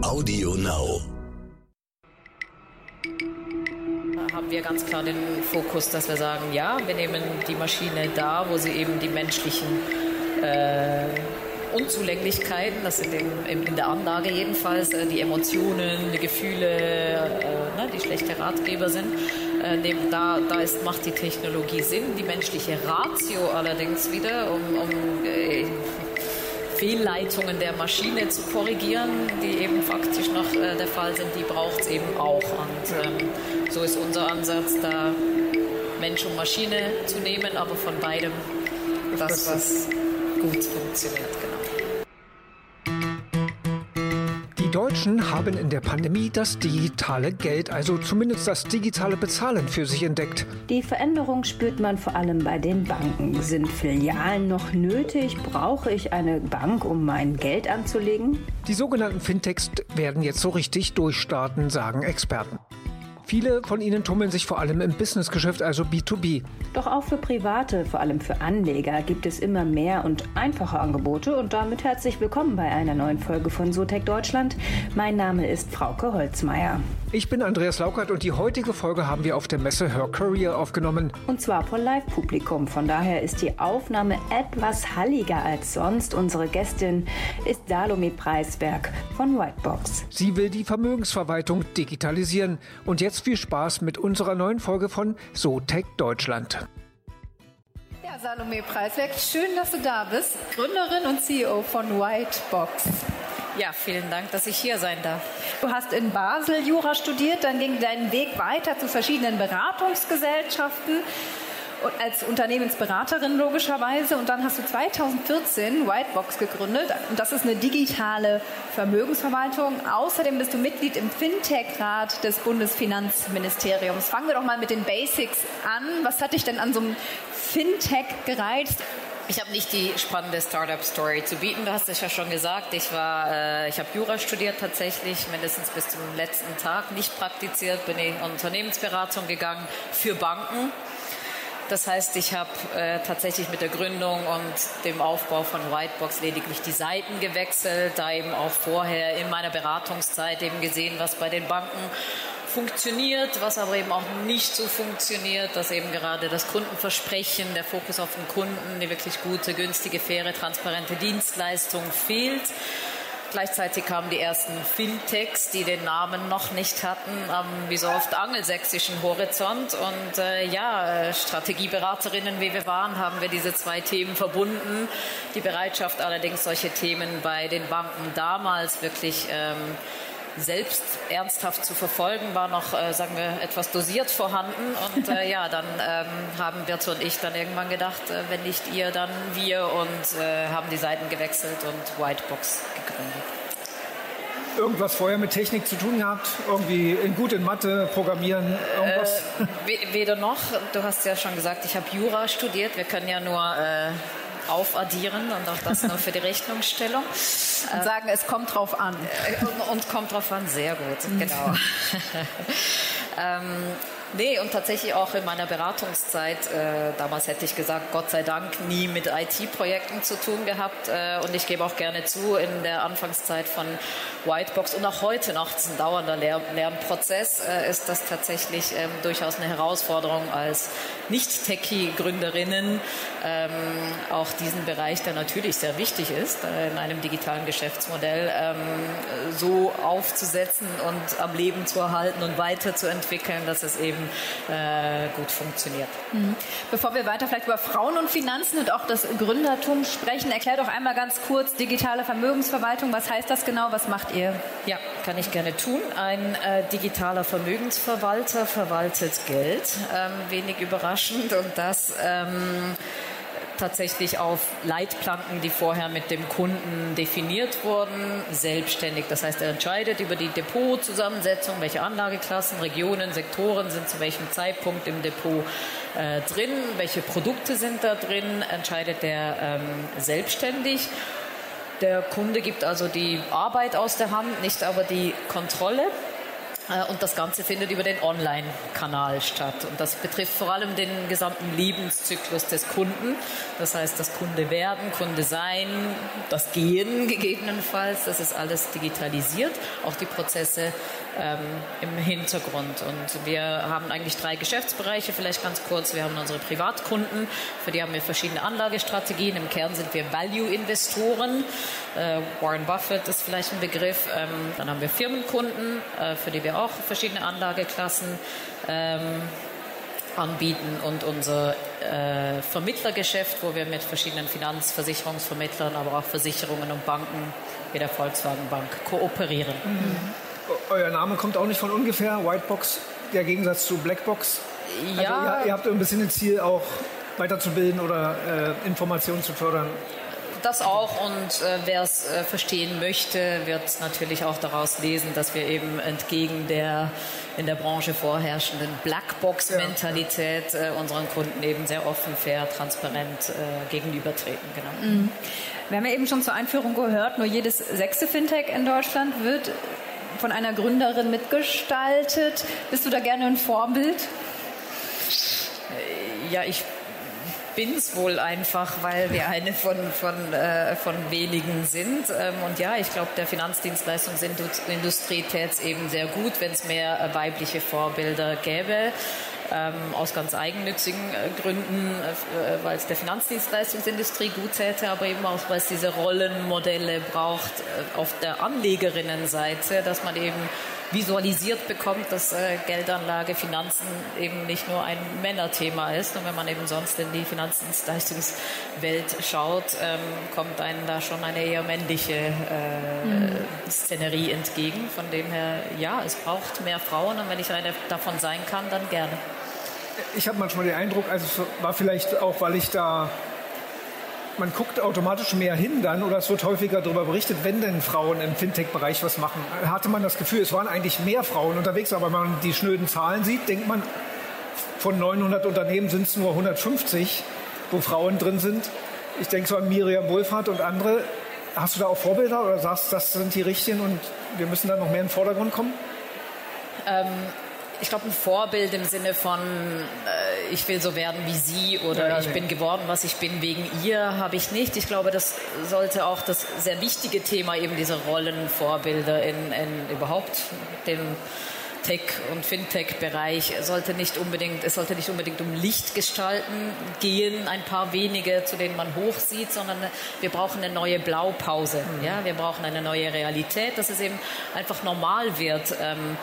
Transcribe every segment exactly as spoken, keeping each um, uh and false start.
Audio Now. Da haben wir ganz klar den Fokus, dass wir sagen, ja, wir nehmen die Maschine da, wo sie eben die menschlichen äh, Unzulänglichkeiten, das sind in, in der Anlage jedenfalls, äh, die Emotionen, die Gefühle, äh, ne, die schlechte Ratgeber sind. Äh, neben, da da ist, macht die Technologie Sinn, die menschliche Ratio allerdings wieder, um, um äh, Fehlleitungen der Maschine zu korrigieren, die eben faktisch noch äh, der Fall sind, die braucht es eben auch. Und ähm, so ist unser Ansatz, da Mensch und Maschine zu nehmen, aber von beidem das, was gut funktioniert. Genau. Die Deutschen haben in der Pandemie das digitale Geld, also zumindest das digitale Bezahlen, für sich entdeckt. Die Veränderung spürt man vor allem bei den Banken. Sind Filialen noch nötig? Brauche ich eine Bank, um mein Geld anzulegen? Die sogenannten Fintechs werden jetzt so richtig durchstarten, sagen Experten. Viele von ihnen tummeln sich vor allem im Businessgeschäft, also B zwei B. Doch auch für Private, vor allem für Anleger, gibt es immer mehr und einfache Angebote. Und damit herzlich willkommen bei einer neuen Folge von SoTech Deutschland. Mein Name ist Frauke Holzmeier. Ich bin Andreas Laukert und die heutige Folge haben wir auf der Messe Her Career aufgenommen. Und zwar vor Live-Publikum. Von daher ist die Aufnahme etwas halliger als sonst. Unsere Gästin ist Salome Preisberg von Whitebox. Sie will die Vermögensverwaltung digitalisieren. Und jetzt viel Spaß mit unserer neuen Folge von SoTech Deutschland. Ja, Salome Preisberg, schön, dass du da bist. Gründerin und C E O von Whitebox. Ja, vielen Dank, dass ich hier sein darf. Du hast in Basel Jura studiert, dann ging dein Weg weiter zu verschiedenen Beratungsgesellschaften und als Unternehmensberaterin logischerweise. Und dann hast du zweitausendvierzehn Whitebox gegründet. Und das ist eine digitale Vermögensverwaltung. Außerdem bist du Mitglied im Fintech-Rat des Bundesfinanzministeriums. Fangen wir doch mal mit den Basics an. Was hat dich denn an so einem Fintech gereizt? Ich habe nicht die spannende Startup-Story zu bieten. Du hast es ja schon gesagt. Ich war, äh, ich habe Jura studiert tatsächlich, mindestens bis zum letzten Tag. Nicht praktiziert, bin in Unternehmensberatung gegangen für Banken. Das heißt, ich habe äh, tatsächlich mit der Gründung und dem Aufbau von Whitebox lediglich die Seiten gewechselt, da eben auch vorher in meiner Beratungszeit eben gesehen, was bei den Banken funktioniert, was aber eben auch nicht so funktioniert, dass eben gerade das Kundenversprechen, der Fokus auf den Kunden, die wirklich gute, günstige, faire, transparente Dienstleistung fehlt. Gleichzeitig kamen die ersten Fintechs, die den Namen noch nicht hatten, am wie so oft angelsächsischen Horizont. Und äh, ja, Strategieberaterinnen, wie wir waren, haben wir diese zwei Themen verbunden. Die Bereitschaft allerdings, solche Themen bei den Banken damals wirklich ähm, selbst ernsthaft zu verfolgen, war noch, äh, sagen wir, etwas dosiert vorhanden. Und äh, ja, dann ähm, haben Birte und ich dann irgendwann gedacht, äh, wenn nicht ihr, dann wir, und äh, haben die Seiten gewechselt und Whitebox gegründet. Irgendwas vorher mit Technik zu tun gehabt? Irgendwie in, gut in Mathe, Programmieren, irgendwas? Äh, weder noch. Du hast ja schon gesagt, ich habe Jura studiert. Wir können ja nur äh, aufaddieren und auch das nur für die Rechnungsstellung. Und sagen, es kommt drauf an. Und, und kommt drauf an, sehr gut, genau. ähm, nee, und tatsächlich auch in meiner Beratungszeit, äh, damals hätte ich gesagt, Gott sei Dank, nie mit I T-Projekten zu tun gehabt. Äh, und ich gebe auch gerne zu, in der Anfangszeit von Whitebox und auch heute noch, das ist ein dauernder Lern- Lernprozess, äh, ist das tatsächlich ähm, durchaus eine Herausforderung als Nicht-Techie-Gründerinnen, ähm, auch diesen Bereich, der natürlich sehr wichtig ist, äh, in einem digitalen Geschäftsmodell, ähm, so aufzusetzen und am Leben zu erhalten und weiterzuentwickeln, dass es eben äh, gut funktioniert. Mhm. Bevor wir weiter vielleicht über Frauen und Finanzen und auch das Gründertum sprechen, erklär doch einmal ganz kurz digitale Vermögensverwaltung. Was heißt das genau? Was macht ihr? Ja, kann ich gerne tun. Ein äh, digitaler Vermögensverwalter verwaltet Geld, ähm, wenig überraschend, und das ähm, tatsächlich auf Leitplanken, die vorher mit dem Kunden definiert wurden, selbstständig. Das heißt, er entscheidet über die Depotzusammensetzung, welche Anlageklassen, Regionen, Sektoren sind zu welchem Zeitpunkt im Depot äh, drin, welche Produkte sind da drin, entscheidet er ähm, selbstständig. Der Kunde gibt also die Arbeit aus der Hand, nicht aber die Kontrolle. Und das Ganze findet über den Online-Kanal statt. Und das betrifft vor allem den gesamten Lebenszyklus des Kunden. Das heißt, das Kunde werden, Kunde sein, das Gehen gegebenenfalls. Das ist alles digitalisiert. Auch die Prozesse ähm, im Hintergrund. Und wir haben eigentlich drei Geschäftsbereiche. Vielleicht ganz kurz. Wir haben unsere Privatkunden. Für die haben wir verschiedene Anlagestrategien. Im Kern sind wir Value-Investoren. Äh, Warren Buffett ist vielleicht ein Begriff. Ähm, dann haben wir Firmenkunden, äh, für die wir auch verschiedene Anlageklassen ähm, anbieten und unser äh, Vermittlergeschäft, wo wir mit verschiedenen Finanzversicherungsvermittlern, aber auch Versicherungen und Banken wie der Volkswagen Bank kooperieren. Mhm. Euer Name kommt auch nicht von ungefähr, Whitebox, der Gegensatz zu Blackbox. Ja. Also ihr, ihr habt ein bisschen das Ziel, auch weiterzubilden oder äh, Informationen zu fördern. Das auch, und äh, wer es äh, verstehen möchte, wird natürlich auch daraus lesen, dass wir eben entgegen der in der Branche vorherrschenden Blackbox-Mentalität äh, unseren Kunden eben sehr offen, fair, transparent äh, gegenübertreten. Genau. Mhm. Wir haben ja eben schon zur Einführung gehört, nur jedes sechste Fintech in Deutschland wird von einer Gründerin mitgestaltet. Bist du da gerne ein Vorbild? Ja, ich bin es wohl einfach, weil wir eine von, von, äh, von wenigen sind. Ähm, und ja, ich glaube, der Finanzdienstleistungsindustrie täte es eben sehr gut, wenn es mehr äh, weibliche Vorbilder gäbe. Ähm, aus ganz eigennützigen äh, Gründen, äh, weil es der Finanzdienstleistungsindustrie gut täte, aber eben auch, weil es diese Rollenmodelle braucht äh, auf der Anlegerinnenseite, dass man eben visualisiert bekommt, dass äh, Geldanlage, Finanzen eben nicht nur ein Männerthema ist. Und wenn man eben sonst in die Finanzdienstleistungswelt schaut, ähm, kommt einem da schon eine eher männliche äh, mhm. Szenerie entgegen. Von dem her, ja, es braucht mehr Frauen, und wenn ich eine davon sein kann, dann gerne. Ich habe manchmal den Eindruck, also es war vielleicht auch, weil ich da, man guckt automatisch mehr hin dann, oder es wird häufiger darüber berichtet, wenn denn Frauen im Fintech-Bereich was machen. Hatte man das Gefühl, es waren eigentlich mehr Frauen unterwegs, aber wenn man die schnöden Zahlen sieht, denkt man, von neunhundert Unternehmen sind es nur hundertfünfzig, wo Frauen drin sind. Ich denke so an Miriam Wohlfahrt und andere. Hast du da auch Vorbilder oder sagst, das sind die richtigen und wir müssen da noch mehr in den Vordergrund kommen? Ähm Ich glaube, ein Vorbild im Sinne von, äh, ich will so werden wie sie oder ja, ja, ich nee. bin geworden, was ich bin wegen ihr, habe ich nicht. Ich glaube, das sollte auch das sehr wichtige Thema eben diese Rollenvorbilder in, in überhaupt dem Tech- und Fintech-Bereich sollte nicht unbedingt, es sollte nicht unbedingt um Lichtgestalten gehen, ein paar wenige, zu denen man hochsieht, sondern wir brauchen eine neue Blaupause. Mhm. Ja? Wir brauchen eine neue Realität, dass es eben einfach normal wird, ähm,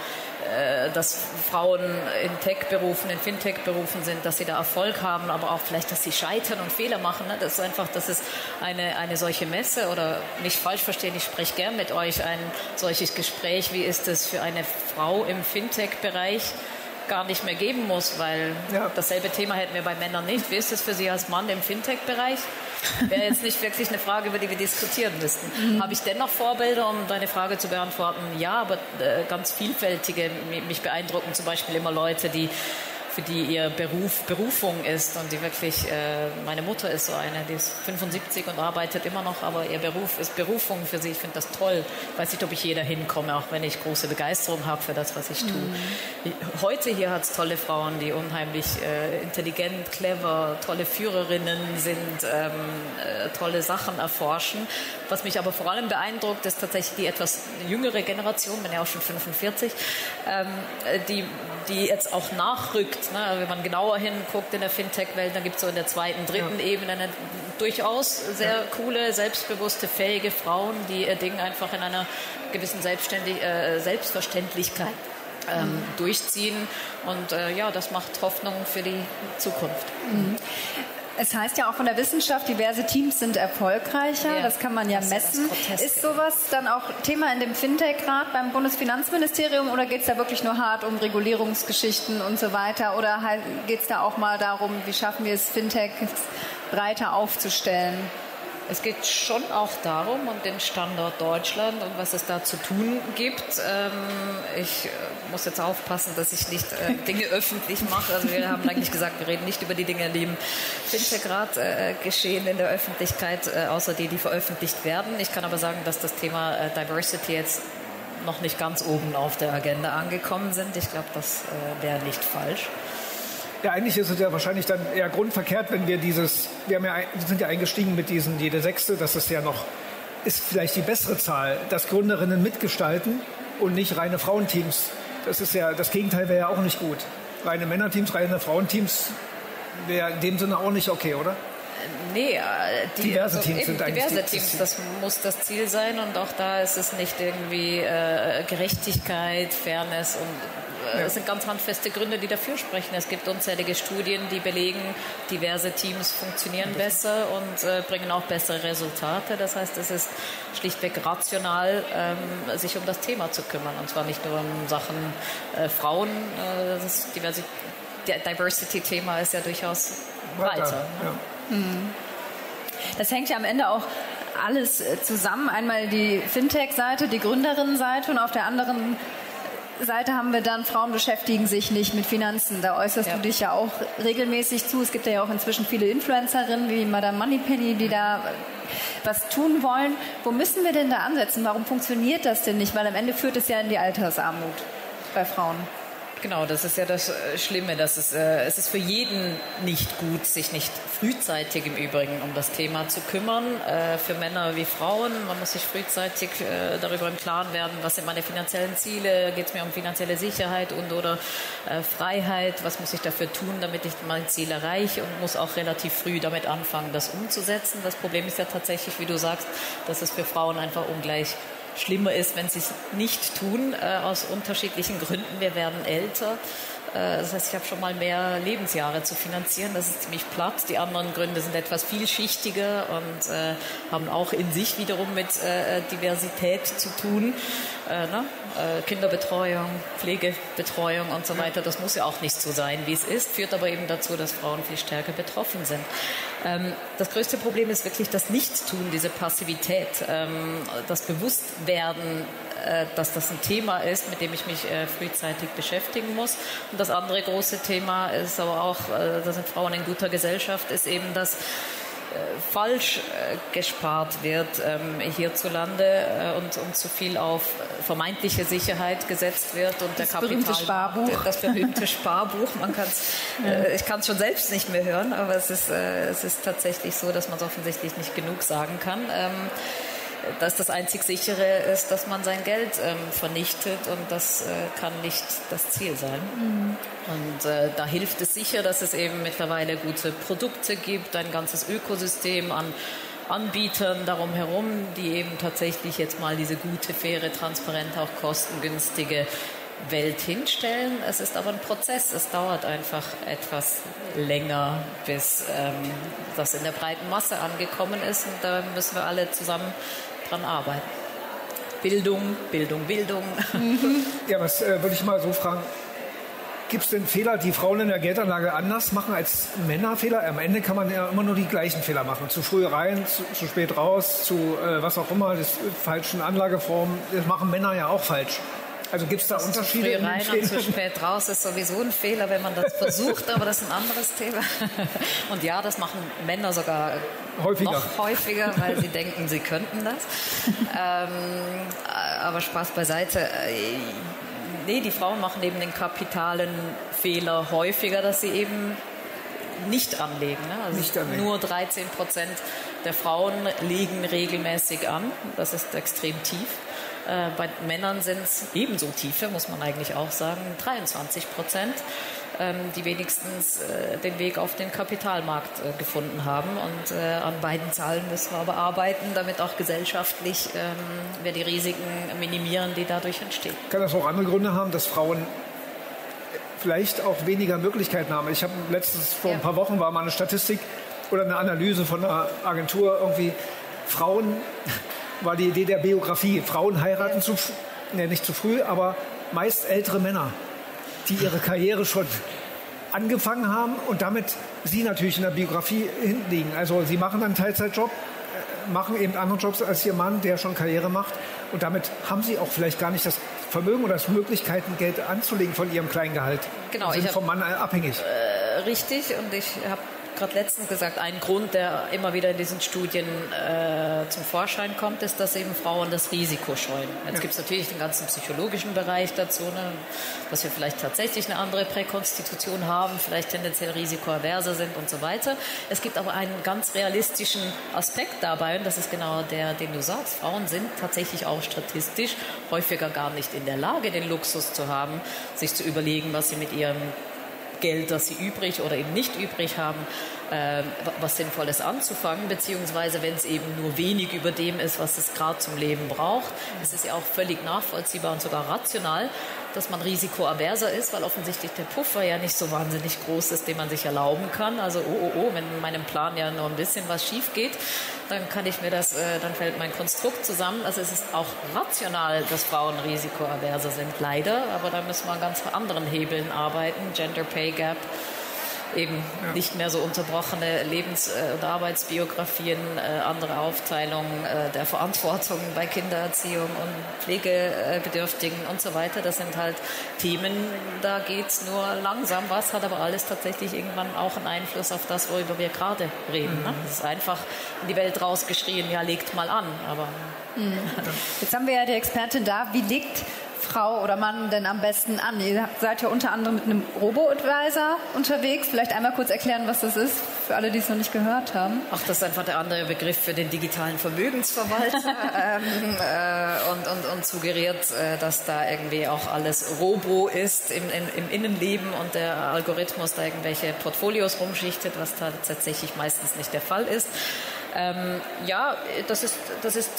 dass Frauen in Tech-Berufen, in Fintech-Berufen sind, dass sie da Erfolg haben, aber auch vielleicht, dass sie scheitern und Fehler machen. Das ist einfach, das ist eine, eine solche Messe, oder nicht falsch verstehen, ich spreche gern mit euch ein solches Gespräch, wie ist es für eine Frau im Fintech-Bereich, gar nicht mehr geben muss, weil ja. dasselbe Thema hätten wir bei Männern nicht. Wie ist es für Sie als Mann im Fintech-Bereich? Wäre jetzt nicht wirklich eine Frage, über die wir diskutieren müssten. Mhm. Habe ich dennoch Vorbilder, um deine Frage zu beantworten? Ja, aber äh, ganz vielfältige. Mich beeindrucken zum Beispiel immer Leute, die für die ihr Beruf Berufung ist und die wirklich, äh, meine Mutter ist so eine, die ist fünfundsiebzig und arbeitet immer noch, aber ihr Beruf ist Berufung für sie. Ich finde das toll. Ich weiß nicht, ob ich jeder hinkomme, auch wenn ich große Begeisterung habe für das, was ich tue. Mhm. Heute hier hat es tolle Frauen, die unheimlich äh, intelligent, clever, tolle Führerinnen sind, ähm, äh, tolle Sachen erforschen. Was mich aber vor allem beeindruckt, ist tatsächlich die etwas jüngere Generation, bin ja auch schon fünfundvierzig, ähm, die, die jetzt auch nachrückt. Ne? Wenn man genauer hinguckt in der Fintech-Welt, dann gibt es so in der zweiten, dritten ja. Ebene eine, durchaus sehr ja. coole, selbstbewusste, fähige Frauen, die ihr Ding einfach in einer gewissen Selbstständig- äh, Selbstverständlichkeit ähm, mhm. durchziehen. Und äh, ja, das macht Hoffnung für die Zukunft. Mhm. Es heißt ja auch von der Wissenschaft, diverse Teams sind erfolgreicher. Ja, das kann man ja messen. Ist sowas dann auch Thema in dem Fintech-Rat beim Bundesfinanzministerium oder geht es da wirklich nur hart um Regulierungsgeschichten und so weiter? Oder halt geht es da auch mal darum, wie schaffen wir es, Fintech breiter aufzustellen? Es geht schon auch darum, um den Standort Deutschland und was es da zu tun gibt. Ähm, ich äh, muss jetzt aufpassen, dass ich nicht äh, Dinge öffentlich mache. Also wir haben eigentlich gesagt, wir reden nicht über die Dinge, die im Fintech-Rat äh, geschehen in der Öffentlichkeit, äh, außer die, die veröffentlicht werden. Ich kann aber sagen, dass das Thema äh, Diversity jetzt noch nicht ganz oben auf der Agenda angekommen sind. Ich glaube, das äh, wäre nicht falsch. Ja, eigentlich ist es ja wahrscheinlich dann eher grundverkehrt, wenn wir dieses, wir haben ja, wir sind ja eingestiegen mit diesen jede Sechste, das ist ja noch, ist vielleicht die bessere Zahl, dass Gründerinnen mitgestalten und nicht reine Frauenteams. Das ist ja, das Gegenteil wäre ja auch nicht gut. Reine Männerteams, reine Frauenteams wäre in dem Sinne auch nicht okay, oder? Nee, die, diverse also Teams sind eigentlich diverse Teams, das muss das Ziel sein und auch da ist es nicht irgendwie äh, Gerechtigkeit, Fairness und äh, ja. Es sind ganz handfeste Gründe, die dafür sprechen. Es gibt unzählige Studien, die belegen, diverse Teams funktionieren besser und äh, bringen auch bessere Resultate. Das heißt, es ist schlichtweg rational, ähm, sich um das Thema zu kümmern und zwar nicht nur um Sachen äh, Frauen. Äh, das Diversi- Diversity-Thema ist ja durchaus breiter. Weiter, ja. Das hängt ja am Ende auch alles zusammen. Einmal die Fintech-Seite, die Gründerinnen-Seite und auf der anderen Seite haben wir dann, Frauen beschäftigen sich nicht mit Finanzen. Da äußerst ja. du dich ja auch regelmäßig zu. Es gibt ja auch inzwischen viele Influencerinnen wie Madame Moneypenny, die da was tun wollen. Wo müssen wir denn da ansetzen? Warum funktioniert das denn nicht? Weil am Ende führt es ja in die Altersarmut bei Frauen. Genau, das ist ja das Schlimme. Dass es, äh, es ist für jeden nicht gut, sich nicht frühzeitig im Übrigen um das Thema zu kümmern. Äh, für Männer wie Frauen. Man muss sich frühzeitig äh, darüber im Klaren werden, was sind meine finanziellen Ziele, geht es mir um finanzielle Sicherheit und oder äh, Freiheit, was muss ich dafür tun, damit ich mein Ziel erreiche und muss auch relativ früh damit anfangen, das umzusetzen. Das Problem ist ja tatsächlich, wie du sagst, dass es für Frauen einfach ungleich schlimmer ist, wenn sie es nicht tun, äh, aus unterschiedlichen Gründen. Wir werden älter. Äh, das heißt, ich habe schon mal mehr Lebensjahre zu finanzieren. Das ist ziemlich platt. Die anderen Gründe sind etwas vielschichtiger und äh, haben auch in sich wiederum mit äh, Diversität zu tun. Äh, ne? äh, Kinderbetreuung, Pflegebetreuung und so weiter. Das muss ja auch nicht so sein, wie es ist, führt aber eben dazu, dass Frauen viel stärker betroffen sind. Ähm, das größte Problem ist wirklich das Nichtstun, diese Passivität, ähm, das Bewusstwerden, äh, dass das ein Thema ist, mit dem ich mich äh, frühzeitig beschäftigen muss. Und das andere große Thema ist aber auch, äh, da sind Frauen in guter Gesellschaft, ist eben, dass falsch äh, gespart wird ähm, hierzulande äh, und, und zu viel auf vermeintliche Sicherheit gesetzt wird und das der berühmte Sparbuch. Das berühmte Sparbuch. Man kann's, äh, ich kann es schon selbst nicht mehr hören, aber es ist, äh, es ist tatsächlich so, dass man es offensichtlich nicht genug sagen kann. Ähm, dass das einzig sichere ist, dass man sein Geld ähm, vernichtet und das äh, kann nicht das Ziel sein. Mhm. Und äh, da hilft es sicher, dass es eben mittlerweile gute Produkte gibt, ein ganzes Ökosystem an Anbietern darum herum, die eben tatsächlich jetzt mal diese gute, faire, transparente, auch kostengünstige Welt hinstellen. Es ist aber ein Prozess. Es dauert einfach etwas länger, bis ähm, das in der breiten Masse angekommen ist. Und da müssen wir alle zusammen dran arbeiten. Bildung, Bildung, Bildung. Mhm. Ja, was äh, würde ich mal so fragen? Gibt es denn Fehler, die Frauen in der Geldanlage anders machen als Männer Fehler? Am Ende kann man ja immer nur die gleichen Fehler machen. Zu früh rein, zu, zu spät raus, zu äh, was auch immer, das falschen Anlageformen. Das machen Männer ja auch falsch. Also gibt es da Unterschiede? Zu früh rein und zu spät raus ist sowieso ein Fehler, wenn man das versucht, aber das ist ein anderes Thema. Und ja, das machen Männer sogar häufiger. noch häufiger, weil sie denken, sie könnten das. ähm, aber Spaß beiseite. Nee, die Frauen machen eben den kapitalen Fehler häufiger, dass sie eben nicht anlegen. Ne? Also nicht anlegen. Nur dreizehn Prozent der Frauen legen regelmäßig an. Das ist extrem tief. Äh, bei Männern sind es ebenso tiefe, muss man eigentlich auch sagen, dreiundzwanzig Prozent, ähm, die wenigstens äh, den Weg auf den Kapitalmarkt äh, gefunden haben. Und äh, an beiden Zahlen müssen wir aber arbeiten, damit auch gesellschaftlich ähm, wir die Risiken minimieren, die dadurch entstehen. Kann das auch andere Gründe haben, dass Frauen vielleicht auch weniger Möglichkeiten haben? Ich habe letztens, vor ja. ein paar Wochen war mal eine Statistik oder eine Analyse von einer Agentur, irgendwie Frauen... war die Idee der Biografie. Frauen heiraten ja. zu, ne, nicht zu früh, aber meist ältere Männer, die ihre Karriere schon angefangen haben und damit sie natürlich in der Biografie hinten liegen. Also sie machen einen Teilzeitjob, machen eben andere Jobs als ihr Mann, der schon Karriere macht und damit haben sie auch vielleicht gar nicht das Vermögen oder das Möglichkeiten, Geld anzulegen von ihrem kleinen Gehalt. Genau, sind ich hab, vom Mann abhängig. Äh, richtig und ich habe gerade letztens gesagt, ein Grund, der immer wieder in diesen Studien äh, zum Vorschein kommt, ist, dass eben Frauen das Risiko scheuen. Jetzt ja. gibt es natürlich den ganzen psychologischen Bereich dazu, ne, dass wir vielleicht tatsächlich eine andere Präkonstitution haben, vielleicht tendenziell risikoaverser sind und so weiter. Es gibt aber einen ganz realistischen Aspekt dabei, und das ist genau der, den du sagst. Frauen sind tatsächlich auch statistisch häufiger gar nicht in der Lage, den Luxus zu haben, sich zu überlegen, was sie mit ihrem Geld, das sie übrig oder eben nicht übrig haben, äh, was Sinnvolles anzufangen, beziehungsweise wenn es eben nur wenig über dem ist, was es gerade zum Leben braucht. Es ist ja auch völlig nachvollziehbar und sogar rational, dass man risikoaverser ist, weil offensichtlich der Puffer ja nicht so wahnsinnig groß ist, den man sich erlauben kann. Also oh, oh, oh, wenn in meinem Plan ja nur ein bisschen was schief geht, dann kann ich mir das, äh, dann fällt mein Konstrukt zusammen. Also es ist auch rational, dass Frauen risikoaverser sind, leider, aber da müssen wir an ganz anderen Hebeln arbeiten. Gender Pay Gap, eben ja. nicht mehr so unterbrochene Lebens- und Arbeitsbiografien, äh, andere Aufteilung äh, der Verantwortung bei Kindererziehung und Pflegebedürftigen und so weiter. Das sind halt Themen, da geht es nur langsam was, hat aber alles tatsächlich irgendwann auch einen Einfluss auf das, worüber wir gerade reden. Mhm. Ne? Es ist einfach in die Welt rausgeschrien, ja, legt mal an. Aber mhm. Jetzt haben wir ja die Expertin da. Wie legt Frau oder Mann denn am besten an? Ihr seid ja unter anderem mit einem Robo-Advisor unterwegs. Vielleicht einmal kurz erklären, was das ist, für alle, die es noch nicht gehört haben. Ach, das ist einfach der andere Begriff für den digitalen Vermögensverwalter ähm, äh, und, und, und suggeriert, äh, dass da irgendwie auch alles Robo ist im, im, im Innenleben und der Algorithmus da irgendwelche Portfolios rumschichtet, was da tatsächlich meistens nicht der Fall ist. Ähm, ja, das ist, das ist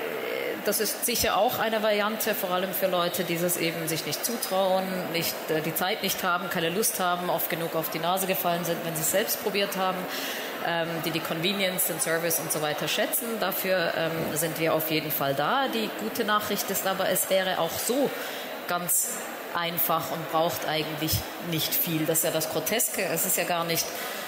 Das ist sicher auch eine Variante, vor allem für Leute, die es eben sich nicht zutrauen, nicht, äh, die Zeit nicht haben, keine Lust haben, oft genug auf die Nase gefallen sind, wenn sie es selbst probiert haben, ähm, die die Convenience, den Service und so weiter schätzen. Dafür ähm, sind wir auf jeden Fall da. Die gute Nachricht ist aber, es wäre auch so ganz einfach und braucht eigentlich nicht viel. Das ist ja das Groteske. Es ist ja gar nicht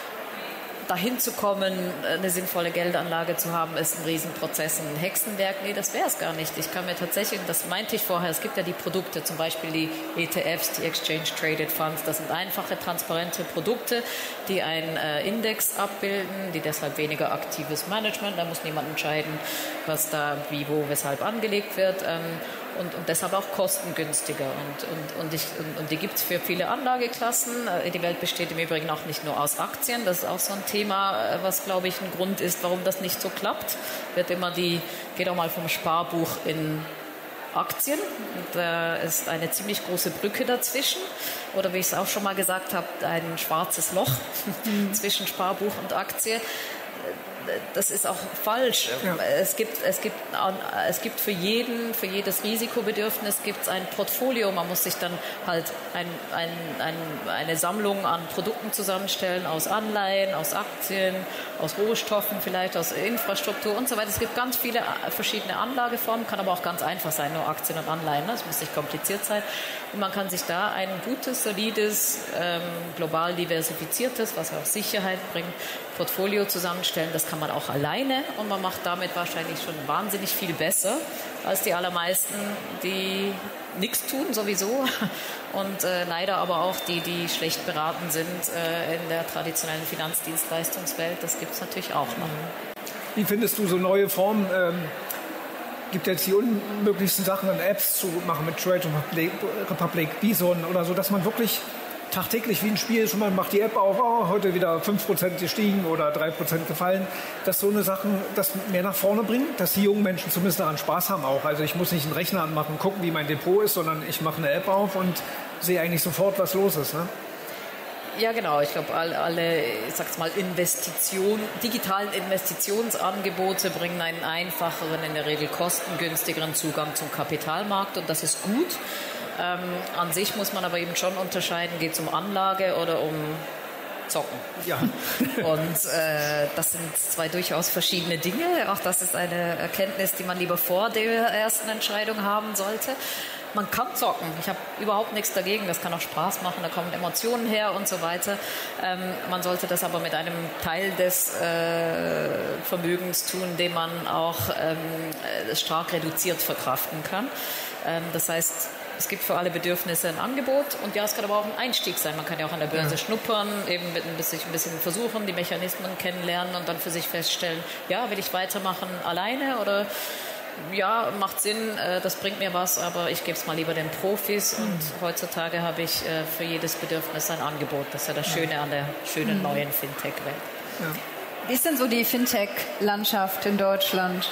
dahin zu kommen, eine sinnvolle Geldanlage zu haben, ist ein Riesenprozess, ein Hexenwerk. Nee, das wäre es gar nicht. Ich kann mir tatsächlich, das meinte ich vorher, es gibt ja die Produkte, zum Beispiel die E T Fs, die Exchange Traded Funds, das sind einfache, transparente Produkte, die einen äh, Index abbilden, die deshalb weniger aktives Management, da muss niemand entscheiden, was da wie, wo, weshalb angelegt wird. Ähm, Und, und deshalb auch kostengünstiger. Und, und, und, ich, und, und die gibt es für viele Anlageklassen. Die Welt besteht im Übrigen auch nicht nur aus Aktien. Das ist auch so ein Thema, was, glaube ich, ein Grund ist, warum das nicht so klappt. Wird immer die, geht auch mal vom Sparbuch in Aktien. Und da ist eine ziemlich große Brücke dazwischen. Oder wie ich es auch schon mal gesagt habe, ein schwarzes Loch mhm. zwischen Sparbuch und Aktie. Das ist auch falsch. Ja. Es gibt, es gibt, es gibt für jeden, für jedes Risikobedürfnis gibt es ein Portfolio. Man muss sich dann halt ein, ein, ein, eine Sammlung an Produkten zusammenstellen aus Anleihen, aus Aktien, aus Rohstoffen, vielleicht aus Infrastruktur und so weiter. Es gibt ganz viele verschiedene Anlageformen, kann aber auch ganz einfach sein, nur Aktien und Anleihen. Das muss nicht kompliziert sein. Und man kann sich da ein gutes, solides, ähm, global diversifiziertes, was auch Sicherheit bringt, Portfolio zusammenstellen. Das kann man auch alleine und man macht damit wahrscheinlich schon wahnsinnig viel besser als die allermeisten, die nichts tun sowieso und äh, leider aber auch die, die schlecht beraten sind äh, in der traditionellen Finanzdienstleistungswelt. Das gibt es natürlich auch noch. Wie findest du so neue Formen? Ähm gibt jetzt die unmöglichsten Sachen an Apps zu machen mit Trade Republic, Republic, Bison oder so, dass man wirklich tagtäglich wie ein Spiel schon mal macht die App auf, oh, heute wieder fünf Prozent gestiegen oder drei Prozent gefallen, dass so eine Sachen das mehr nach vorne bringt, dass die jungen Menschen zumindest daran Spaß haben auch. Also ich muss nicht einen Rechner anmachen, gucken, wie mein Depot ist, sondern ich mache eine App auf und sehe eigentlich sofort, was los ist. Ne? Ja, genau. Ich glaube, alle, alle ich sag's mal, Investition, digitalen Investitionsangebote bringen einen einfacheren, in der Regel kostengünstigeren Zugang zum Kapitalmarkt und das ist gut. Ähm, an sich muss man aber eben schon unterscheiden, geht es um Anlage oder um Zocken. Ja. Und äh, das sind zwei durchaus verschiedene Dinge. Auch das ist eine Erkenntnis, die man lieber vor der ersten Entscheidung haben sollte. Man kann zocken. Ich habe überhaupt nichts dagegen. Das kann auch Spaß machen. Da kommen Emotionen her und so weiter. Ähm, man sollte das aber mit einem Teil des äh, Vermögens tun, den man auch ähm, stark reduziert verkraften kann. Ähm, das heißt, es gibt für alle Bedürfnisse ein Angebot und ja, es kann aber auch ein Einstieg sein. Man kann ja auch an der Börse ja. schnuppern, eben mit ein bisschen, ein bisschen versuchen, die Mechanismen kennenlernen und dann für sich feststellen, ja, will ich weitermachen alleine oder ja, macht Sinn, das bringt mir was, aber ich gebe es mal lieber den Profis und mhm. heutzutage habe ich für jedes Bedürfnis ein Angebot. Das ist ja das Schöne ja. an der schönen mhm. neuen Fintech-Welt. Ja. Wie ist denn so die Fintech-Landschaft in Deutschland?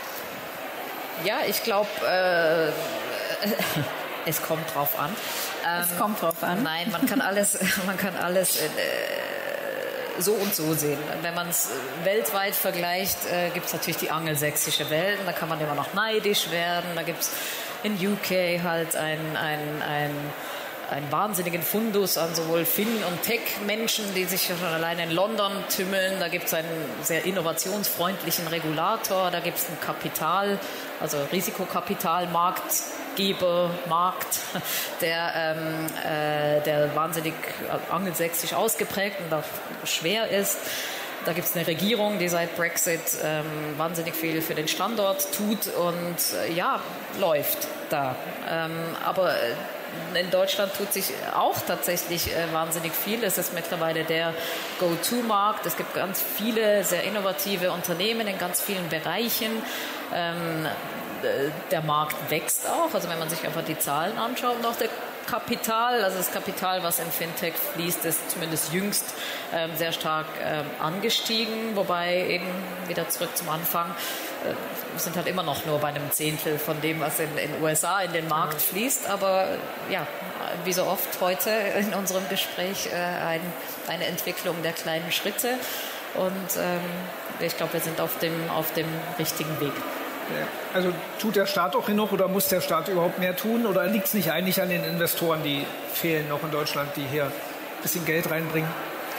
Ja, ich glaube, äh, es kommt drauf an. Ähm, es kommt drauf an. Nein, man kann alles, man kann alles äh, so und so sehen. Wenn man es weltweit vergleicht, äh, gibt es natürlich die angelsächsische Welt. Da kann man immer noch neidisch werden. Da gibt es in U K halt ein, ein, ein einen wahnsinnigen Fundus an sowohl Fin- und Tech-Menschen, die sich schon alleine in London tümmeln. Da gibt es einen sehr innovationsfreundlichen Regulator. Da gibt es einen Kapital, also Risikokapitalmarktgeber, Markt, der, ähm, äh, der wahnsinnig angelsächsisch ausgeprägt und auch schwer ist. Da gibt es eine Regierung, die seit Brexit ähm, wahnsinnig viel für den Standort tut und äh, ja, läuft da. Ähm, aber in Deutschland tut sich auch tatsächlich äh, wahnsinnig viel. Es ist mittlerweile der Go-To-Markt. Es gibt ganz viele sehr innovative Unternehmen in ganz vielen Bereichen. Ähm, äh, der Markt wächst auch. Also wenn man sich einfach die Zahlen anschaut, auch der Kapital, also das Kapital, was in Fintech fließt, ist zumindest jüngst ähm, sehr stark ähm, angestiegen, wobei eben wieder zurück zum Anfang, äh, wir sind halt immer noch nur bei einem Zehntel von dem, was in den U S A in den Markt fließt, aber ja, wie so oft heute in unserem Gespräch äh, ein, eine Entwicklung der kleinen Schritte und ähm, ich glaube, wir sind auf dem, auf dem richtigen Weg. Also tut der Staat auch genug oder muss der Staat überhaupt mehr tun oder liegt es nicht eigentlich an den Investoren, die fehlen noch in Deutschland, die hier ein bisschen Geld reinbringen?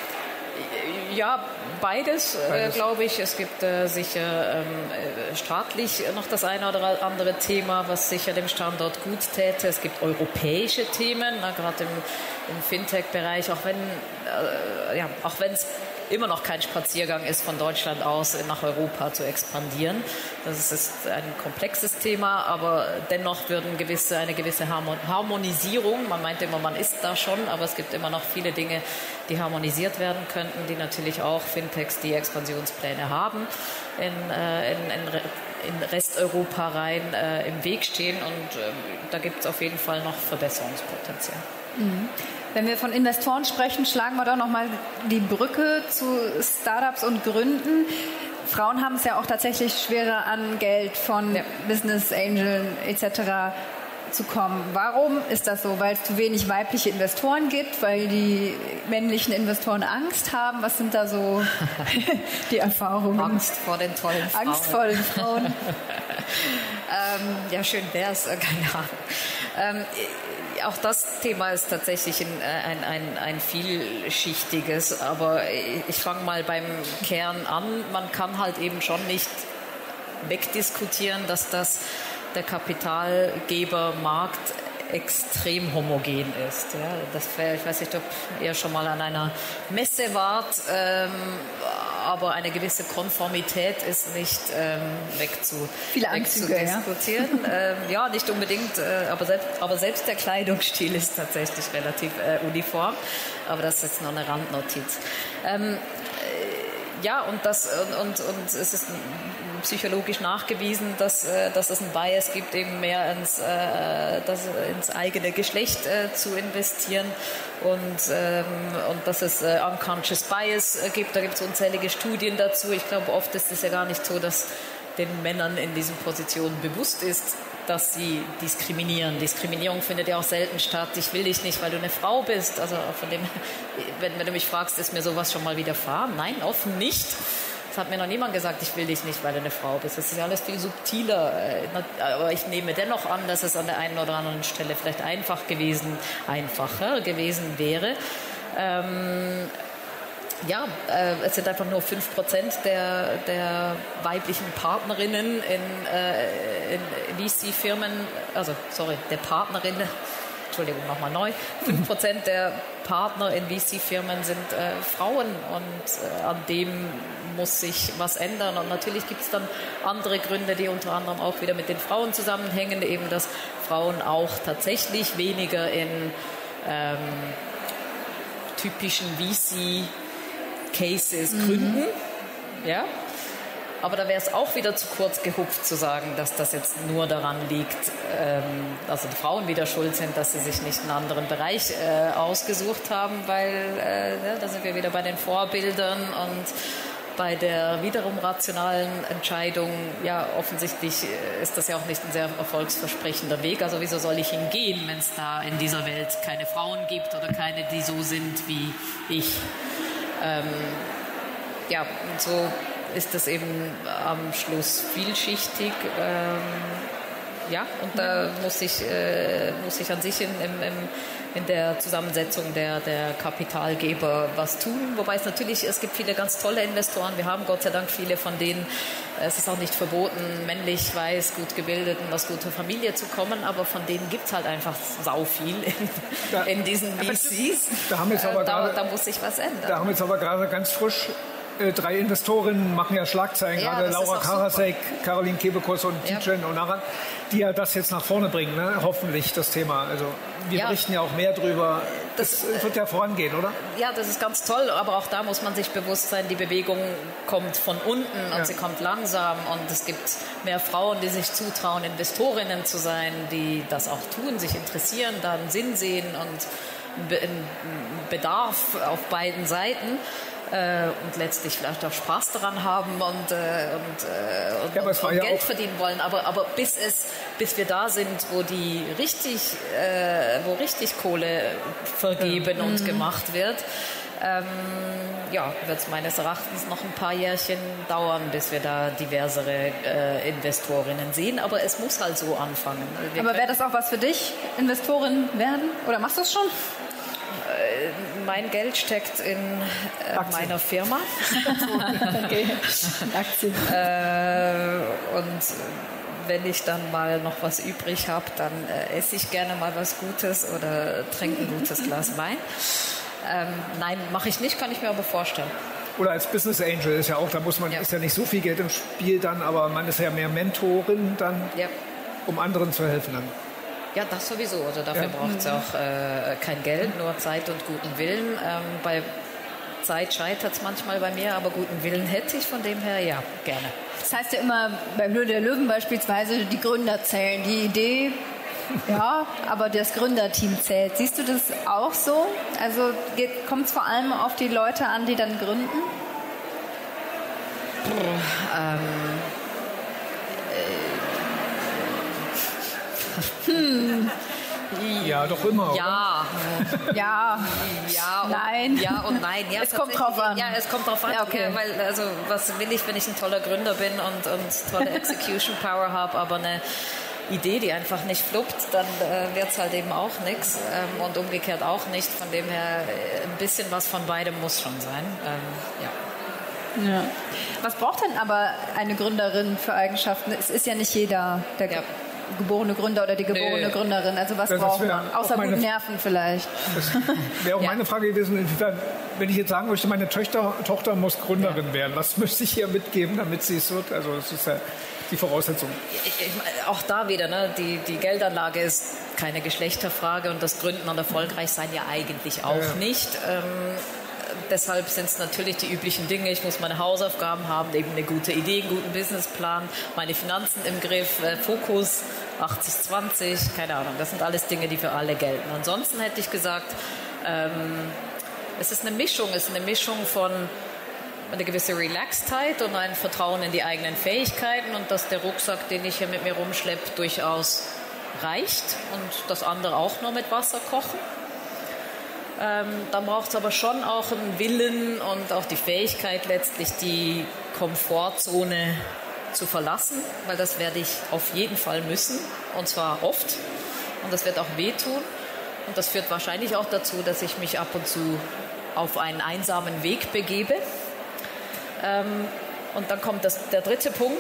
Ja, beides, beides. Äh, glaube ich. Es gibt äh, sicher ähm, staatlich noch das eine oder andere Thema, was sicher dem Standort gut täte. Es gibt europäische Themen, gerade im, im Fintech-Bereich, auch wenn äh, ja, auch wenn es immer noch kein Spaziergang ist, von Deutschland aus nach Europa zu expandieren. Das ist ein komplexes Thema, aber dennoch würden gewisse, eine gewisse Harmonisierung, man meint immer, man ist da schon, aber es gibt immer noch viele Dinge, die harmonisiert werden könnten, die natürlich auch Fintechs, die Expansionspläne haben, in, äh, in, in, in Resteuropa rein äh, im Weg stehen und äh, da gibt es auf jeden Fall noch Verbesserungspotenzial. Mhm. Wenn wir von Investoren sprechen, schlagen wir doch noch mal die Brücke zu Startups und Gründen. Frauen haben es ja auch tatsächlich schwerer, an Geld von ja. Business Angeln et cetera zu kommen. Warum ist das so? Weil es zu wenig weibliche Investoren gibt, weil die männlichen Investoren Angst haben? Was sind da so die Erfahrungen? Angst vor den tollen Frauen. Angst vor den Frauen. ähm, ja, schön wäre es, keine Ahnung. Ähm, Auch das Thema ist tatsächlich ein, ein, ein, ein vielschichtiges, aber ich fange mal beim Kern an. Man kann halt eben schon nicht wegdiskutieren, dass das der Kapitalgebermarkt extrem homogen ist. Ja, das wär, ich weiß nicht, ob ihr schon mal an einer Messe wart, ähm, aber eine gewisse Konformität ist nicht ähm, wegzu, Viele Anzüge, wegzudiskutieren. Ja. Ähm, ja, nicht unbedingt, äh, aber, selbst, aber selbst der Kleidungsstil ist tatsächlich relativ äh, uniform. Aber das ist jetzt noch eine Randnotiz. Ähm, äh, ja, und, das, und, und, und es ist psychologisch nachgewiesen, dass, äh, dass es einen Bias gibt, eben mehr ins, äh, das, ins eigene Geschlecht äh, zu investieren und, ähm, und dass es äh, Unconscious Bias äh, gibt. Da gibt es unzählige Studien dazu. Ich glaube, oft ist es ja gar nicht so, dass den Männern in diesen Positionen bewusst ist, dass sie diskriminieren. Diskriminierung findet ja auch selten statt. Ich will dich nicht, weil du eine Frau bist. Also von dem, wenn, wenn du mich fragst, ist mir sowas schon mal widerfahren? Nein, offen nicht. Das hat mir noch niemand gesagt, ich will dich nicht, weil du eine Frau bist. Das ist ja alles viel subtiler. Aber ich nehme dennoch an, dass es an der einen oder anderen Stelle vielleicht einfach gewesen, einfacher gewesen wäre. Ähm, ja, äh, es sind einfach nur fünf Prozent der, der weiblichen Partnerinnen in, äh, in V C-Firmen, also sorry, der Partnerinnen, Entschuldigung, nochmal neu, fünf Prozent der Partner in V C-Firmen sind äh, Frauen und äh, an dem muss sich was ändern. Und natürlich gibt es dann andere Gründe, die unter anderem auch wieder mit den Frauen zusammenhängen, eben dass Frauen auch tatsächlich weniger in ähm, typischen V C-Cases mhm. gründen. Ja? Aber da wäre es auch wieder zu kurz gehupft zu sagen, dass das jetzt nur daran liegt, ähm, also die Frauen wieder schuld sind, dass sie sich nicht einen anderen Bereich äh, ausgesucht haben, weil äh, ja, da sind wir wieder bei den Vorbildern und bei der wiederum rationalen Entscheidung, ja, offensichtlich ist das ja auch nicht ein sehr erfolgsversprechender Weg. Also wieso soll ich hingehen, wenn es da in dieser Welt keine Frauen gibt oder keine, die so sind wie ich? Ähm, ja, und so ist das eben am Schluss vielschichtig. Ähm, ja, und da muss ich, äh, muss ich an sich in, im, im, in der Zusammensetzung der, der Kapitalgeber was tun. Wobei es natürlich, es gibt viele ganz tolle Investoren. Wir haben Gott sei Dank viele von denen. Es ist auch nicht verboten, männlich, weiß, gut gebildet und aus guter Familie zu kommen. Aber von denen gibt es halt einfach sau viel in, da, in diesen V Cs. Da, haben jetzt aber äh, da, grade, da muss sich was ändern. Da haben wir jetzt aber gerade ganz frisch äh, drei Investorinnen machen ja Schlagzeilen, ja, gerade Laura Karasek, Caroline Kebekus und ja. Tijen Onaran, die ja das jetzt nach vorne bringen, ne? Hoffentlich das Thema. Also wir ja. berichten ja auch mehr drüber. Das, das wird ja vorangehen, oder? Ja, das ist ganz toll, aber auch da muss man sich bewusst sein, die Bewegung kommt von unten und ja. sie kommt langsam und es gibt mehr Frauen, die sich zutrauen, Investorinnen zu sein, die das auch tun, sich interessieren, da einen Sinn sehen und einen Bedarf auf beiden Seiten. Und letztlich vielleicht auch Spaß daran haben und, äh, und, äh, und, ja, und, und ja Geld verdienen wollen. Aber, aber bis, es, bis wir da sind, wo die richtig, äh, wo richtig Kohle vergeben ja. und mhm. gemacht wird, ähm, ja, wird es meines Erachtens noch ein paar Jährchen dauern, bis wir da diversere äh, Investorinnen sehen. Aber es muss halt so anfangen. Wir aber wäre das auch was für dich, Investorin werden? Oder machst du es schon? Mein Geld steckt in äh, meiner Firma. Okay. Aktien. Äh, und wenn ich dann mal noch was übrig habe, dann äh, esse ich gerne mal was Gutes oder trinke ein gutes Glas Wein. Ähm, nein, mache ich nicht, kann ich mir aber vorstellen. Oder als Business Angel ist ja auch, da muss man, ja. ist ja nicht so viel Geld im Spiel dann, aber man ist ja mehr Mentorin dann, ja. um anderen zu helfen dann. Ja, das sowieso. Also dafür ja. braucht es auch äh, kein Geld, nur Zeit und guten Willen. Ähm, bei Zeit scheitert es manchmal bei mir, aber guten Willen hätte ich, von dem her ja, gerne. Das heißt ja immer, bei Höhle der Löwen beispielsweise, die Gründer zählen. Die Idee, ja, aber das Gründerteam zählt. Siehst du das auch so? Also kommt es vor allem auf die Leute an, die dann gründen? Oh, ähm... Hm. Ja, doch immer. Ja. Ja. Ja. Und, nein. Ja und nein. Ja, es kommt drauf an. Ja, es kommt drauf an. Ja, okay. Ja, weil, also, was will ich, wenn ich ein toller Gründer bin und, und tolle Execution Power habe, aber eine Idee, die einfach nicht fluppt, dann äh, wird es halt eben auch nichts. Ähm, und umgekehrt auch nicht. Von dem her, ein bisschen was von beidem muss schon sein. Ähm, ja. Ja. Was braucht denn aber eine Gründerin für Eigenschaften? Es ist ja nicht jeder, der ja. geborene Gründer oder die geborene nee. Gründerin. Also was das braucht man? Außer guten Nerven vielleicht. Das wäre auch ja. meine Frage gewesen, inwiefern, wenn ich jetzt sagen möchte, meine Töchter, Tochter muss Gründerin ja. werden. Was müsste ich ihr mitgeben, damit sie es wird? Also das ist ja die Voraussetzung. Ich, ich, auch da wieder, ne? die, die Geldanlage ist keine Geschlechterfrage und das Gründen und erfolgreich sein ja eigentlich auch ja. nicht. Ähm, Deshalb sind es natürlich die üblichen Dinge. Ich muss meine Hausaufgaben haben, eben eine gute Idee, einen guten Businessplan, meine Finanzen im Griff, äh, Fokus achtzig zwanzig, keine Ahnung. Das sind alles Dinge, die für alle gelten. Ansonsten hätte ich gesagt, ähm, es ist eine Mischung. Es ist eine Mischung von eine gewisse Relaxedheit und ein Vertrauen in die eigenen Fähigkeiten und dass der Rucksack, den ich hier mit mir rumschleppe, durchaus reicht und das andere auch nur mit Wasser kochen. Ähm, dann braucht es aber schon auch einen Willen und auch die Fähigkeit, letztlich die Komfortzone zu verlassen, weil das werde ich auf jeden Fall müssen, und zwar oft. Und das wird auch wehtun. Und das führt wahrscheinlich auch dazu, dass ich mich ab und zu auf einen einsamen Weg begebe. Ähm, und dann kommt das, der dritte Punkt.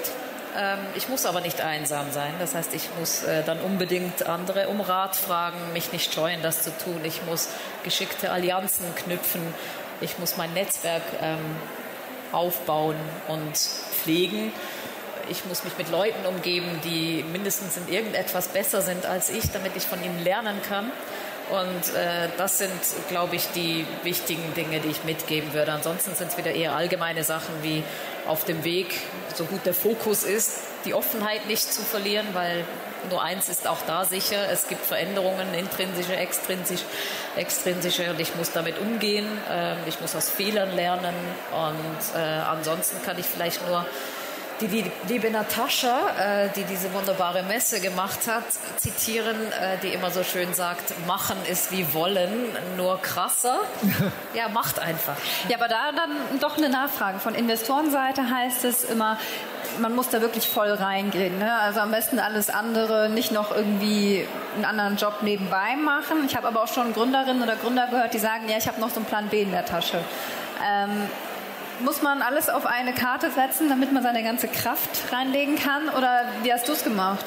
Ähm, ich muss aber nicht einsam sein. Das heißt, ich muss äh, dann unbedingt andere um Rat fragen, mich nicht scheuen, das zu tun. Ich muss geschickte Allianzen knüpfen. Ich muss mein Netzwerk ähm, aufbauen und pflegen. Ich muss mich mit Leuten umgeben, die mindestens in irgendetwas besser sind als ich, damit ich von ihnen lernen kann. Und äh, das sind, glaube ich, die wichtigen Dinge, die ich mitgeben würde. Ansonsten sind es wieder eher allgemeine Sachen wie auf dem Weg, so gut der Fokus ist, die Offenheit nicht zu verlieren, weil nur eins ist auch da sicher, es gibt Veränderungen, intrinsische, extrinsisch, extrinsische, und ich muss damit umgehen, äh, ich muss aus Fehlern lernen, und äh, ansonsten kann ich vielleicht nur die, die liebe Natascha, äh, die diese wunderbare Messe gemacht hat, zitieren, äh, die immer so schön sagt, machen ist wie wollen, nur krasser. Ja, macht einfach. Ja, aber da dann doch eine Nachfrage. Von Investorenseite heißt es immer, man muss da wirklich voll reingehen. Ne? Also am besten alles andere, nicht noch irgendwie einen anderen Job nebenbei machen. Ich habe aber auch schon Gründerinnen oder Gründer gehört, die sagen, ja, ich habe noch so einen Plan B in der Tasche. Ähm, Muss man alles auf eine Karte setzen, damit man seine ganze Kraft reinlegen kann? Oder wie hast du es gemacht?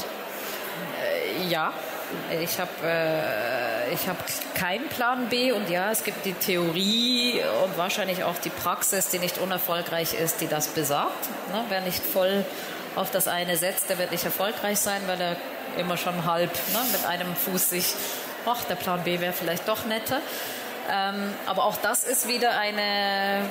Äh, ja, ich habe äh, ich hab keinen Plan B. Und ja, es gibt die Theorie und wahrscheinlich auch die Praxis, die nicht unerfolgreich ist, die das besagt. Ne? Wer nicht voll auf das eine setzt, der wird nicht erfolgreich sein, weil er immer schon halb, ne, mit einem Fuß sich, ach, der Plan B wäre vielleicht doch netter. Ähm, aber auch das ist wieder eine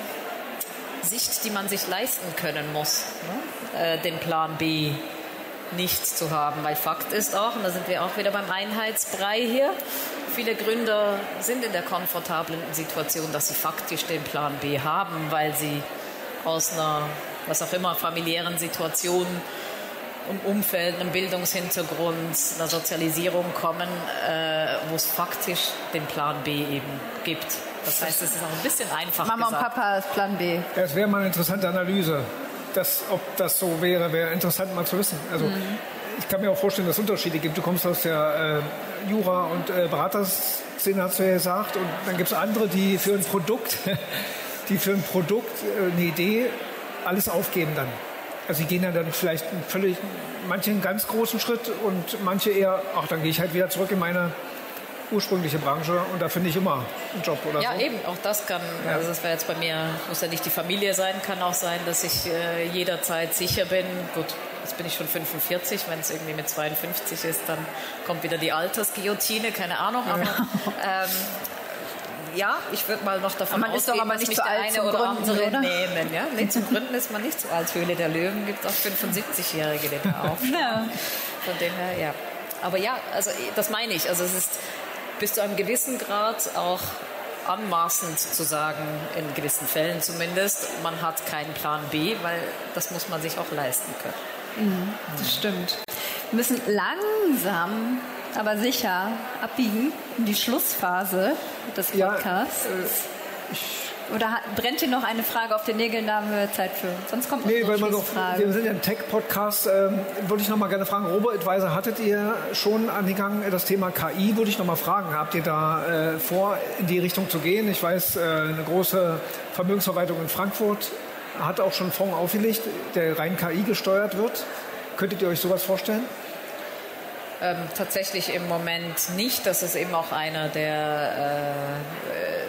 Sicht, die man sich leisten können muss, ne? äh, den Plan B nicht zu haben. Weil Fakt ist auch, und da sind wir auch wieder beim Einheitsbrei hier, viele Gründer sind in der komfortablen Situation, dass sie faktisch den Plan B haben, weil sie aus einer, was auch immer, familiären Situation, einem Umfeld, einem Bildungshintergrund, einer Sozialisierung kommen, äh, wo es faktisch den Plan B eben gibt. Das heißt, es ist auch ein bisschen einfach Mama gesagt. und Papa ist Plan B. Das wäre mal eine interessante Analyse. Das, ob das so wäre, wäre interessant mal zu wissen. Also mhm. ich kann mir auch vorstellen, dass es Unterschiede gibt. Du kommst aus der äh, Jura- und äh, Beraterszene, hast du ja gesagt. Und dann gibt es andere, die für ein Produkt, die für ein Produkt, äh, eine Idee, alles aufgeben dann. Also die gehen dann vielleicht einen völlig, manche einen ganz großen Schritt und manche eher, ach, dann gehe ich halt wieder zurück in meine ursprüngliche Branche, und da finde ich immer einen Job oder ja, so. Ja, eben, auch das kann, ja. Also das wäre jetzt bei mir, muss ja nicht die Familie sein, kann auch sein, dass ich äh, jederzeit sicher bin. Gut, jetzt bin ich schon fünfundvierzig, wenn es irgendwie mit zweiundfünfzig ist, dann kommt wieder die Altersguillotine, keine Ahnung, aber ja, ähm, ja, ich würde mal noch davon man ausgehen, ist doch aber dass nicht mich so der alt eine zum oder Gründen, andere oder? nehmen. Ja? Nee, zum Gründen ist man nicht so alt. Höhle der Löwen gibt auch fünfundsiebzigjährige, die da aufstehen. Ja. Von dem her, ja. Aber ja, also das meine ich. Also es ist bis zu einem gewissen Grad auch anmaßend zu sagen, in gewissen Fällen zumindest, man hat keinen Plan B, weil das muss man sich auch leisten können. Mhm, das stimmt. Wir müssen langsam, aber sicher abbiegen in die Schlussphase des Podcasts. Ja, äh, Oder hat, brennt dir noch eine Frage auf den Nägeln, da haben wir Zeit für. Sonst kommt noch nee, eine weil man noch, Schlussfrage. wir sind ja ein Tech-Podcast. Ähm, würde ich noch mal gerne fragen, Robo-Advisor, hattet ihr schon angegangen das Thema K I? Würde ich noch mal fragen, habt ihr da äh, vor, in die Richtung zu gehen? Ich weiß, äh, eine große Vermögensverwaltung in Frankfurt hat auch schon einen Fonds aufgelegt, der rein K I gesteuert wird. Könntet ihr euch sowas vorstellen? Ähm, tatsächlich im Moment nicht. Das ist eben auch einer der äh,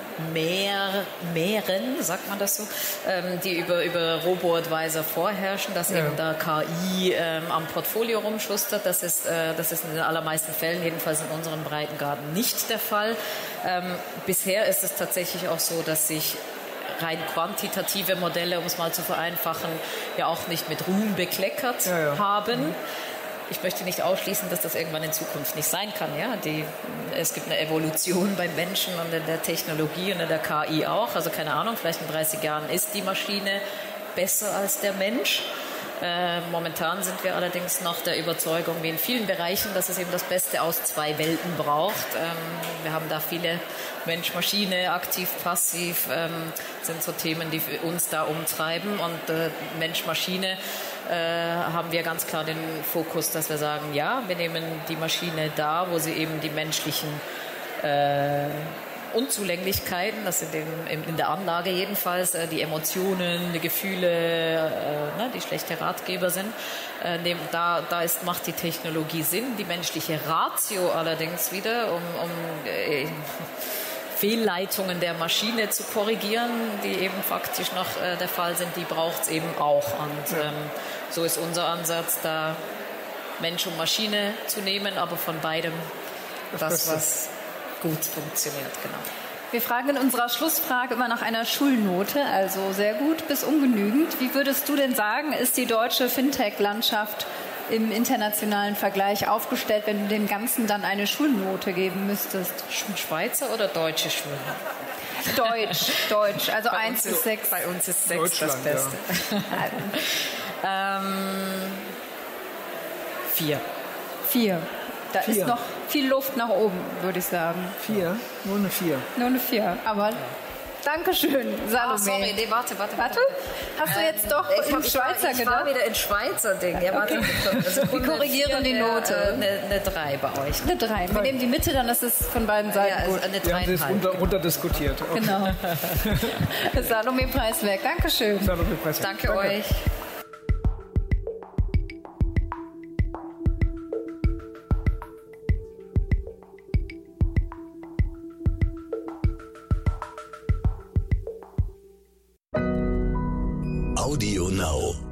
Mehr, Mehren, sagt man das so, ähm, die über, über Robo-Advisor vorherrschen, dass ja. eben da K I ähm, am Portfolio rumschustert. Das ist, äh, das ist in den allermeisten Fällen, jedenfalls in unserem Breitengraden, nicht der Fall. Ähm, bisher ist es tatsächlich auch so, dass sich rein quantitative Modelle, um es mal zu vereinfachen, ja auch nicht mit Ruhm bekleckert ja, ja. haben. Mhm. Ich möchte nicht ausschließen, dass das irgendwann in Zukunft nicht sein kann. Ja? Die, es gibt eine Evolution beim Menschen und in der Technologie und in der K I auch. Also keine Ahnung, vielleicht in dreißig Jahren ist die Maschine besser als der Mensch. Äh, momentan sind wir allerdings noch der Überzeugung, wie in vielen Bereichen, dass es eben das Beste aus zwei Welten braucht. Ähm, wir haben da viele Mensch-Maschine, aktiv, passiv, ähm, sind so Themen, die für uns da umtreiben. Und äh, Mensch-Maschine äh, haben wir ganz klar den Fokus, dass wir sagen, ja, wir nehmen die Maschine da, wo sie eben die menschlichen äh, Unzulänglichkeiten, das sind in, in der Anlage jedenfalls äh, die Emotionen, die Gefühle, äh, ne, die schlechte Ratgeber sind. Äh, dem, da da ist, macht die Technologie Sinn, die menschliche Ratio allerdings wieder, um, um äh, Fehlleitungen der Maschine zu korrigieren, die eben faktisch noch äh, der Fall sind, die braucht es eben auch. Und ähm, so ist unser Ansatz, da Mensch und Maschine zu nehmen, aber von beidem das, was gut funktioniert. Genau. Wir fragen in unserer Schlussfrage immer nach einer Schulnote, also sehr gut bis ungenügend. Wie würdest du denn sagen, ist die deutsche Fintech-Landschaft im internationalen Vergleich aufgestellt, wenn du dem Ganzen dann eine Schulnote geben müsstest? Schweizer oder deutsche Schulen? Deutsch, Deutsch, also bei eins bis sechs. Bei uns ist sechs das Beste. Ja. ähm, vier. Vier. Da vier. ist noch viel Luft nach oben, würde ich sagen. Vier? Nur eine Vier. Nur eine Vier, aber... Ja. Dankeschön, Salome. Ah, sorry, nee, warte, warte, warte. Hast du jetzt doch ähm, in hab, Schweizer ich gedacht? Ich war wieder in Schweizer Ding. Ja, warte, okay. Wir korrigieren die Note. Eine, eine drei bei euch. Eine drei. Wir nehmen die Mitte, dann ist es von beiden Seiten ja, gut. Eine Wir haben das runter, runter diskutiert. Okay. Genau. Salome Preiswerk, Dankeschön. Salome Preiswerk. Danke, Danke euch. Audio Now.